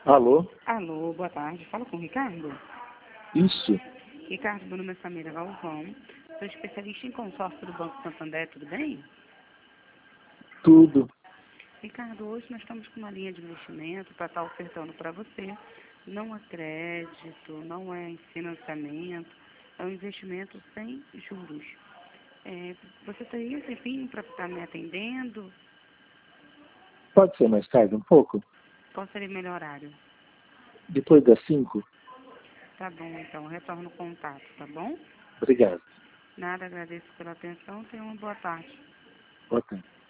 Alô? Alô, boa tarde. Fala com o Ricardo. Isso? Ricardo, meu nome é Samira Galvão. Sou especialista em consórcio do Banco Santander, tudo bem? Tudo. Ricardo, hoje nós estamos com uma linha de investimento para estar ofertando para você. Não é crédito, não é financiamento, é um investimento sem juros. Você teria esse tempinho para estar me atendendo? Pode ser mais tarde um pouco? Qual seria o melhor horário? Depois das 5? Tá bom, então, retorno o contato, tá bom? Obrigado. Nada, agradeço pela atenção. Tenha uma boa tarde. Boa tarde.